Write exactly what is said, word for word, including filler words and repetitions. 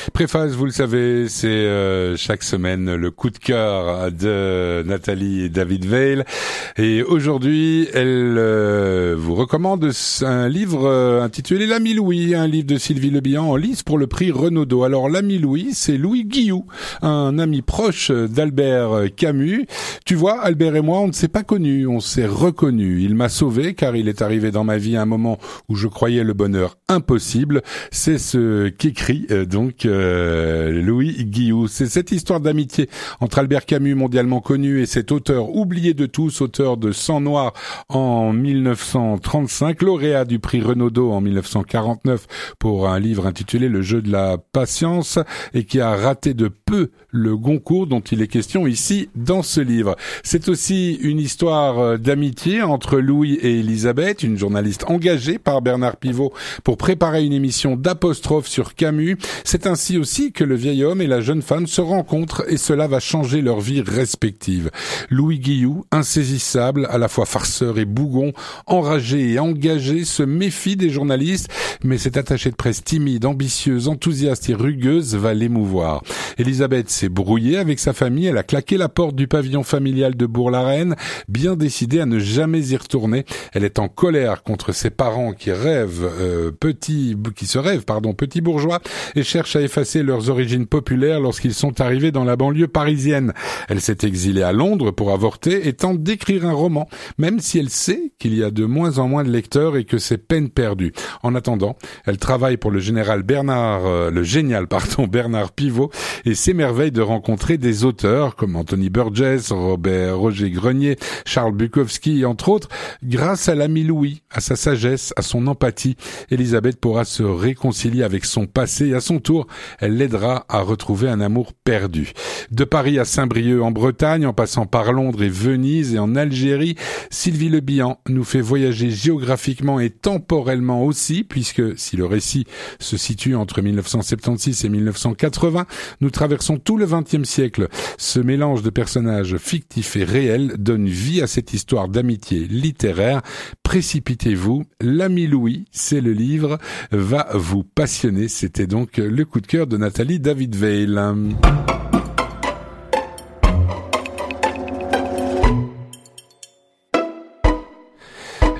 Préface, vous le savez, c'est euh, chaque semaine le coup de cœur de Nathalie David-Weill. Et aujourd'hui, elle euh, vous recommande un livre euh, intitulé L'ami Louis, un livre de Sylvie Le Bihan en lice pour le prix Renaudot. Alors, l'ami Louis, c'est Louis Guillou, un ami proche d'Albert Camus. Tu vois, Albert et moi, on ne s'est pas connus, on s'est reconnus. Il m'a sauvé car il est arrivé dans ma vie à un moment où je croyais le bonheur impossible. C'est ce qu'écrit euh, donc euh, Louis Guillou. C'est cette histoire d'amitié entre Albert Camus, mondialement connu, et cet auteur oublié de tous, auteur de Sang Noir en mille neuf cent trente-cinq, lauréat du prix Renaudot en mille neuf cent quarante-neuf pour un livre intitulé Le jeu de la patience, et qui a raté de peu le Goncourt dont il est question ici dans ce livre. C'est aussi une histoire d'amitié entre Louis et Elisabeth, une journaliste engagée par Bernard Pivot pour préparer une émission d'apostrophe sur Camus. C'est ainsi aussi que le vieil homme et la jeune femme se rencontrent, et cela va changer leur vie respective. Louis Guillou, insaisissable, à la fois farceur et bougon, enragé et engagé, se méfie des journalistes, mais cette attachée de presse timide, ambitieuse, enthousiaste et rugueuse va l'émouvoir. Elisabeth s'est brouillée avec sa famille, elle a claqué la porte du pavillon familial de Bourg-la-Reine, bien décidée à ne jamais y retourner. Elle est en colère contre ses parents qui rêvent euh, petits, qui se rêvent, pardon, petits bourgeois, et cherchent à effacer leurs origines populaires lorsqu'ils sont arrivés dans la banlieue parisienne. Elle s'est exilée à Londres pour avorter et tente d'écrire un roman, même si elle sait qu'il y a de moins en moins de lecteurs et que c'est peine perdue. En attendant, elle travaille pour le général Bernard, euh, le génial, pardon, Bernard Pivot, et s'émerveille de rencontrer des auteurs comme Anthony Burgess, Robert Roger Grenier, Charles Bukowski, entre autres. Grâce à l'ami Louis, à sa sagesse, à son empathie, Elisabeth pourra se réconcilier avec son passé, et à son tour, elle l'aidera à retrouver un amour perdu. De Paris à Saint-Brieuc en Bretagne, en passant par Londres et Venise et en Algérie, Sylvie Le Bihan nous fait voyager géographiquement et temporellement aussi, puisque si le récit se situe entre mille neuf cent soixante-seize et mille neuf cent quatre-vingts, nous traversons tout le vingtième siècle. Ce mélange de personnages fictifs et réels donne vie à cette histoire d'amitié littéraire. Précipitez-vous, l'ami Louis, c'est le livre, va vous passionner. C'était donc le coup de cœur de Nathalie David-Weill.